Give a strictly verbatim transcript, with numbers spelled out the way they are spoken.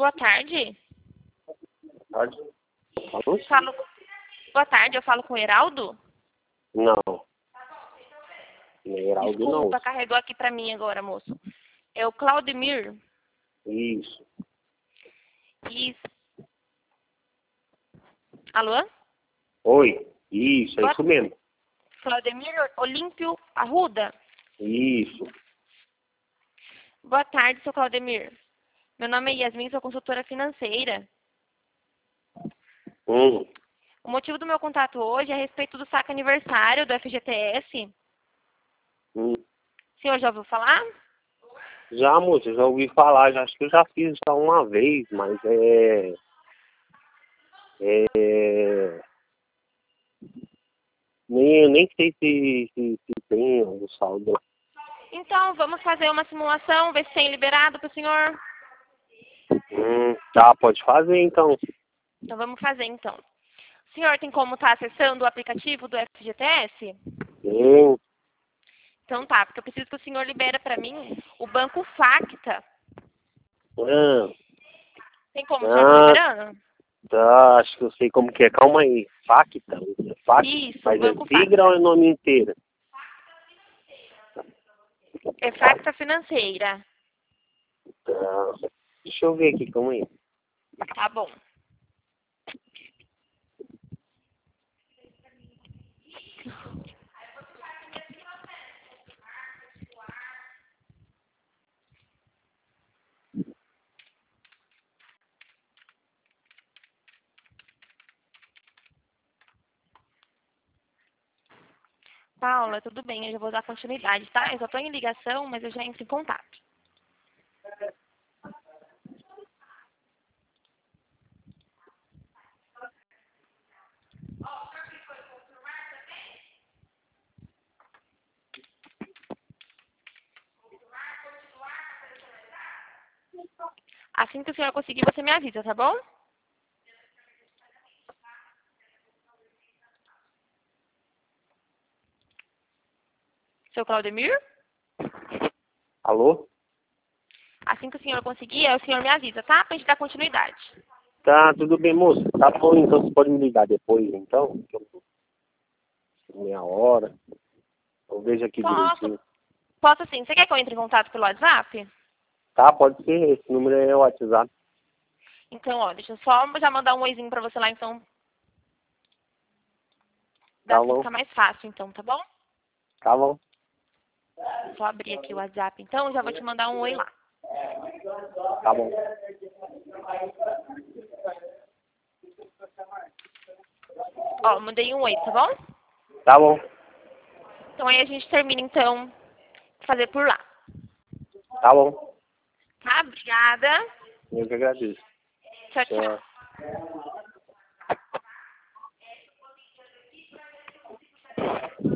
Boa tarde. Pode? Alô? Falo... Boa tarde, eu falo com o Heraldo? Não. Heraldo não. Desculpa, carregou aqui pra mim agora, moço. É o Claudemir. Isso. Isso. Alô? Oi. Isso, é Boa... isso mesmo. Claudemir Olímpio Arruda? Isso. Boa tarde, seu Claudemir. Meu nome é Yasmin, sou consultora financeira. Hum. O motivo do meu contato hoje é a respeito do saque aniversário do F G T S. Hum. O senhor já ouviu falar? Já, moça, já ouvi falar. Já, acho que eu já fiz só uma vez, mas é... É... Nem, eu nem sei se, se, se tem algum saldo lá. Então, vamos fazer uma simulação, ver se tem liberado para o senhor. Hum. Tá, pode fazer então. Então, vamos fazer, então. O senhor tem como estar acessando o aplicativo do F G T S? Hum. Então tá, porque eu preciso que o senhor libera para mim o banco Facta. Ah. Tem como o senhor tá Ah, liberando? tá, acho que eu sei como que é. Calma aí. Facta. Facta. Isso, Mas o é banco sigla ou Facta. é nome inteiro? É Facta Financeira. Tá. Deixa eu ver aqui, calma aí. Tá bom. Paula, tudo bem, eu já vou dar continuidade, tá? Eu só tô em ligação, mas eu já entro em contato. Assim que o senhor conseguir, você me avisa, tá bom? Seu Claudemir? Alô? Assim que o senhor conseguir, aí o senhor me avisa, tá? Pra gente dar continuidade. Tá, tudo bem, moço. Tá bom, então você pode me ligar depois, então? Que eu tô meia hora. Eu vejo aqui Posso? direitinho. Posso sim. Você quer que eu entre em contato pelo WhatsApp? Tá, pode ser. Esse número é o WhatsApp. Então, ó, deixa eu só já mandar um oizinho pra você lá, então. Dá Tá pra bom. ficar mais fácil, então, tá bom? Tá bom. Só abrir aqui o WhatsApp, então, já vou te mandar um oi lá. Tá bom. Ó, mandei um oi, tá bom? Tá bom. Então aí a gente termina, então, fazer por lá. Tá bom. Tá? Obrigada. Eu que agradeço. Tchau, tchau. Tchau.